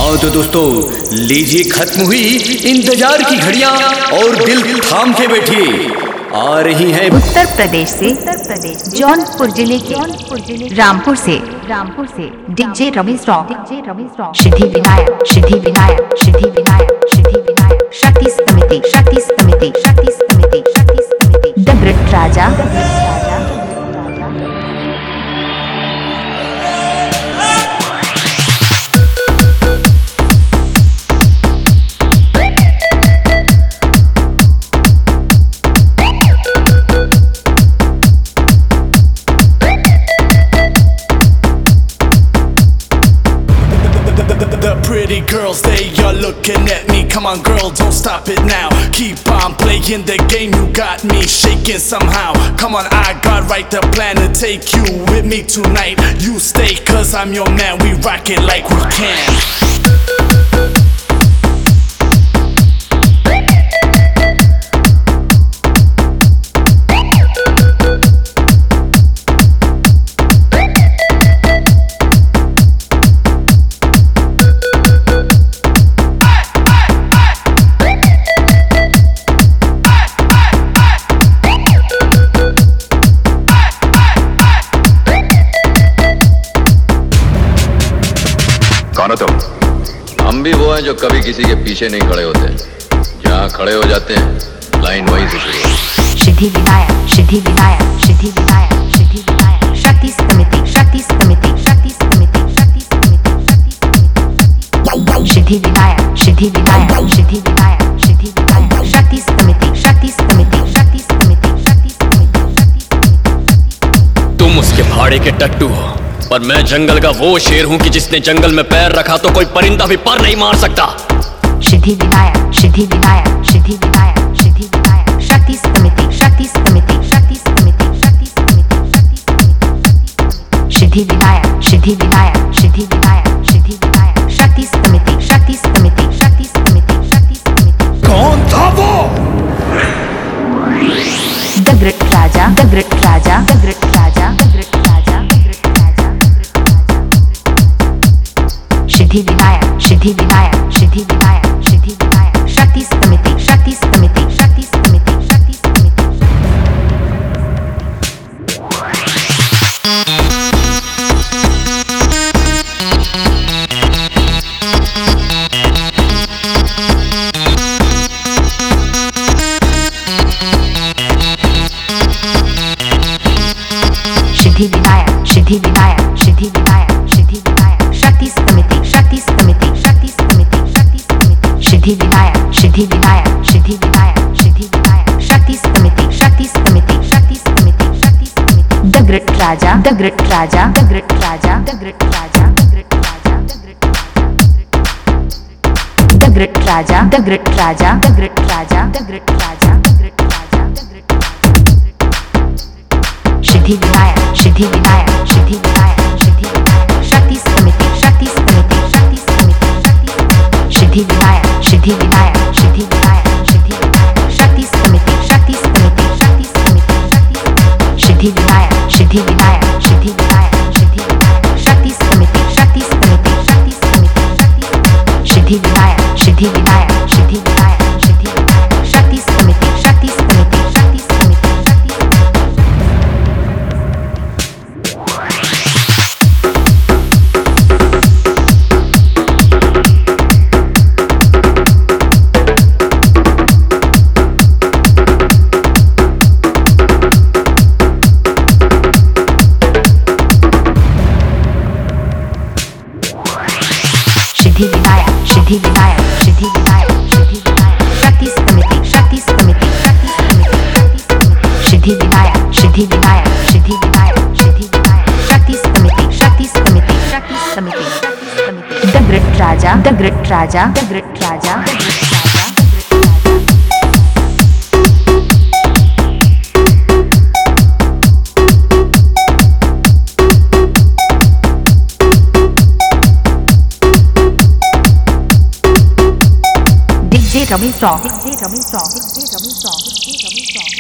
हाँ तो दोस्तों, लीजिए खत्म हुई इंतजार की घड़ियां और दिल थाम के बैठिए। आ रही हैं उत्तर प्रदेश जौनपुर जिले के रामपुर से DJ Ramesh rock, Siddhi Vinayak Shakti Samiti the great Raja. Pretty girls, they are looking at me. Come on girl, don't stop it now. Keep on playing the game, you got me shaking somehow. Come on, I got right the plan to take you with me tonight. You stay cause I'm your man, we rock it like we can. कौन हो तुम? हम भी वो हैं जो कभी किसी के पीछे नहीं खड़े होते, जहाँ खड़े हो जाते हैं लाइन वहीं से शुरू होती है। सिद्धि विनायक शक्ति समिति सिद्धि विनायक शक्ति समिति। तुम उसके भाड़े के टट्टू हो, पर मैं जंगल का वो शेर हूँ कि जिसने जंगल में पैर रखा तो कोई परिंदा भी पर नहीं मार सकता। सिद्धि विनायक शक्ति समिति सिद्धि विनायक शक्ति समिति। कौन था वो? The great Raja Siddhi Vinayak Shakti Samiti. Siddhi Vinayak Shakti Samiti Siddhi Vinayak Shakti Samiti. The great Raja Siddhi Vinayak Shakti Samiti Siddhi Vinayak Shakti Samiti Siddhi Vinayak Shakti Samiti Siddhi Vinayak Shakti Samiti. Siddhi Vinayak Shakti Samiti Siddhi Vinayak Shakti Samiti. The great Raja Ramesh rock.